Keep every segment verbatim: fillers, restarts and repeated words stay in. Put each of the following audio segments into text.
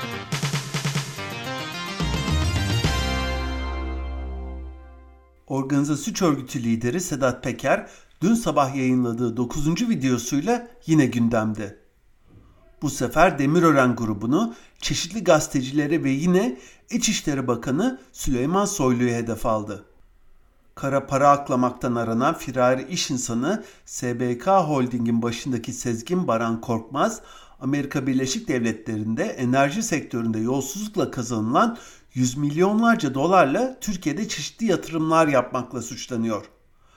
Organize Suç Örgütü lideri Sedat Peker, dün sabah yayınladığı dokuzuncu videosuyla yine gündemde. Bu sefer Demirören grubunu, çeşitli gazetecilere ve yine İçişleri Bakanı Süleyman Soylu'yu hedef aldı. Kara para aklamaktan aranan firari iş insanı S B K Holding'in başındaki Sezgin Baran Korkmaz, Amerika Birleşik Devletleri'nde enerji sektöründe yolsuzlukla kazanılan yüz milyonlarca dolarla Türkiye'de çeşitli yatırımlar yapmakla suçlanıyor.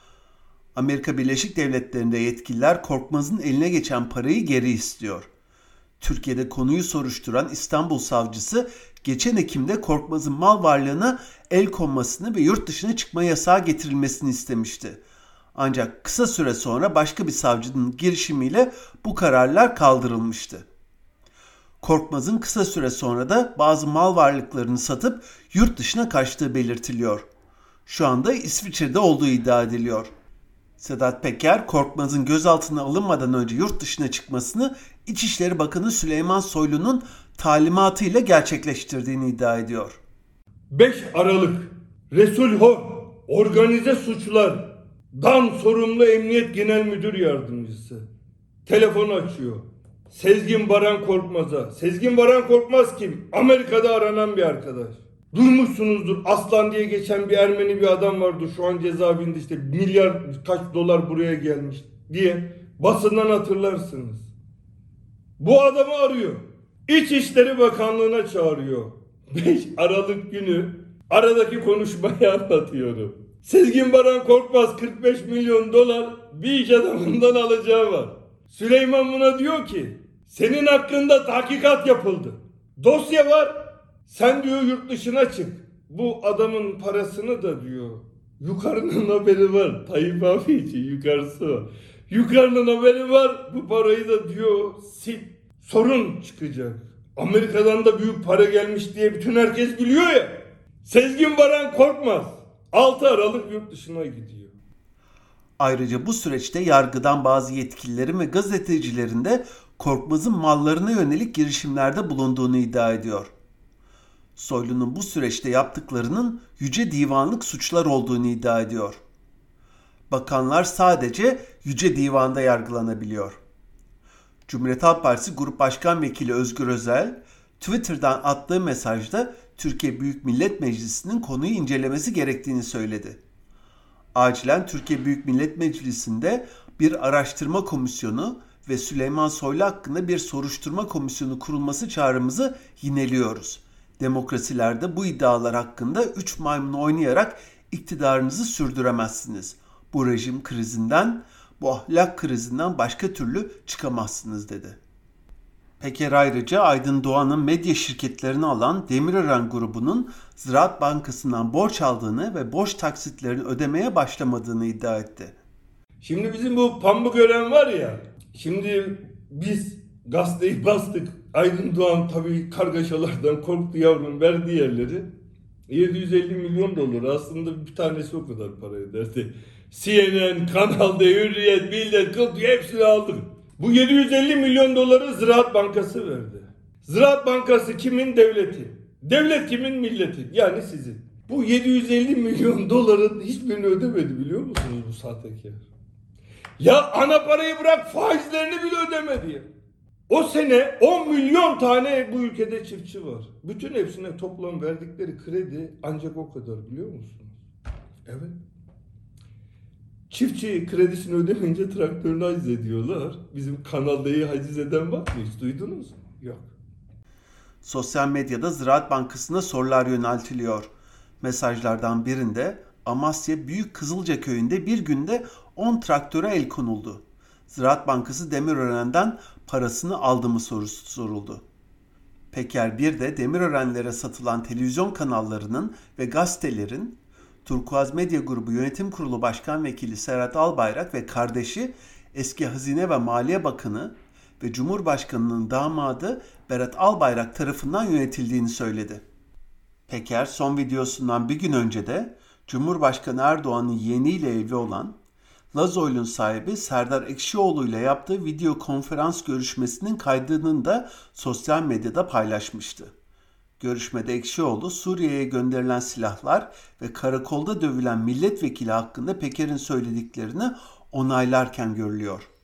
Amerika Birleşik Devletleri'nde yetkililer Korkmaz'ın eline geçen parayı geri istiyor. Türkiye'de konuyu soruşturan İstanbul Savcısı geçen Ekim'de Korkmaz'ın mal varlığına el konmasını ve yurt dışına çıkma yasağı getirilmesini istemişti. Ancak kısa süre sonra başka bir savcının girişimiyle bu kararlar kaldırılmıştı. Korkmaz'ın kısa süre sonra da bazı mal varlıklarını satıp yurt dışına kaçtığı belirtiliyor. Şu anda İsviçre'de olduğu iddia ediliyor. Sedat Peker, Korkmaz'ın gözaltına alınmadan önce yurt dışına çıkmasını İçişleri Bakanı Süleyman Soylu'nun talimatıyla gerçekleştirdiğini iddia ediyor. beş Aralık Resul Hor Organize Suçlardan sorumlu Emniyet Genel Müdür Yardımcısı telefon açıyor. Sezgin Baran Korkmaz'a. Sezgin Baran Korkmaz kim? Amerika'da aranan bir arkadaş. Duymuşsunuzdur. Aslan diye geçen bir Ermeni bir adam vardı. Şu an cezaevinde, işte milyar kaç dolar buraya gelmiş diye basından hatırlarsınız. Bu adamı arıyor. İçişleri Bakanlığı'na çağırıyor. beş Aralık günü aradaki konuşmayı anlatıyorum. Sezgin Baran Korkmaz kırk beş milyon dolar bir iş adamından alacağı var. Süleyman buna diyor ki, senin hakkında tahkikat yapıldı. Dosya var. Sen diyor yurt dışına çık. Bu adamın parasını da diyor, yukarının haberi var. Tayyip abi için yukarısı o. Yukarının haberi var. Bu parayı da diyor sil. Sorun çıkacak. Amerika'dan da büyük para gelmiş diye bütün herkes biliyor ya. Sezgin Baran Korkmaz altı Aralık yurt dışına gidiyor. Ayrıca bu süreçte yargıdan bazı yetkililerin ve gazetecilerin de Korkmaz'ın mallarına yönelik girişimlerde bulunduğunu iddia ediyor. Soylu'nun bu süreçte yaptıklarının yüce divanlık suçlar olduğunu iddia ediyor. Bakanlar sadece yüce divanda yargılanabiliyor. Cumhuriyet Halk Partisi Grup Başkan Vekili Özgür Özel, Twitter'dan attığı mesajda Türkiye Büyük Millet Meclisi'nin konuyu incelemesi gerektiğini söyledi. Acilen Türkiye Büyük Millet Meclisi'nde bir araştırma komisyonu ve Süleyman Soylu hakkında bir soruşturma komisyonu kurulması çağrımızı yineliyoruz. Demokrasilerde bu iddialar hakkında üç maymun oynayarak iktidarınızı sürdüremezsiniz. Bu rejim krizinden, bu ahlak krizinden başka türlü çıkamazsınız dedi. Peker ayrıca Aydın Doğan'ın medya şirketlerini alan Demirören grubunun Ziraat Bankası'ndan borç aldığını ve borç taksitlerini ödemeye başlamadığını iddia etti. Şimdi bizim bu Pambıgören var ya, şimdi biz gazeteyi bastık. Aydın Doğan tabii kargaşalardan korktu yavrum, verdi yerleri. yedi yüz elli milyon dolar, aslında bir tanesi o kadar para ederdi. C N N, Kanal D, Hürriyet, Millet, Kıl diye hepsini aldık. Bu yedi yüz elli milyon doları Ziraat Bankası verdi. Ziraat Bankası kimin? Devletin. Devlet kimin? Milletin. Yani sizin. Bu yedi yüz elli milyon doların hiçbirini ödemedi, biliyor musunuz bu sahtekar? Ya ana parayı bırak, faizlerini bile ödemedi ya. O sene on milyon tane bu ülkede çiftçi var. Bütün hepsine toplam verdikleri kredi ancak o kadar, biliyor musunuz? Evet. Çiftçi kredisini ödemeyince traktörünü haciz ediyorlar. Bizim Kanal D'yi haciz eden var mı? Hiç duydunuz mu? Yok. Sosyal medyada Ziraat Bankası'na sorular yöneltiliyor. Mesajlardan birinde Amasya Büyük Kızılca köyünde bir günde on traktöre el konuldu. Ziraat Bankası Demirören'den parasını aldı mı sorusu soruldu. Peker bir de Demirörenlere satılan televizyon kanallarının ve gazetelerin Turkuaz Medya Grubu Yönetim Kurulu Başkan Vekili Serhat Albayrak ve kardeşi eski Hazine ve Maliye Bakanı ve Cumhurbaşkanı'nın damadı Berat Albayrak tarafından yönetildiğini söyledi. Peker son videosundan bir gün önce de Cumhurbaşkanı Erdoğan'ın yeğeniyle evli olan Lazoyl'un sahibi Serdar Ekşioğlu ile yaptığı video konferans görüşmesinin kaydını da sosyal medyada paylaşmıştı. Görüşmede Ekşioğlu, Suriye'ye gönderilen silahlar ve karakolda dövülen milletvekili hakkında Peker'in söylediklerini onaylarken görülüyor.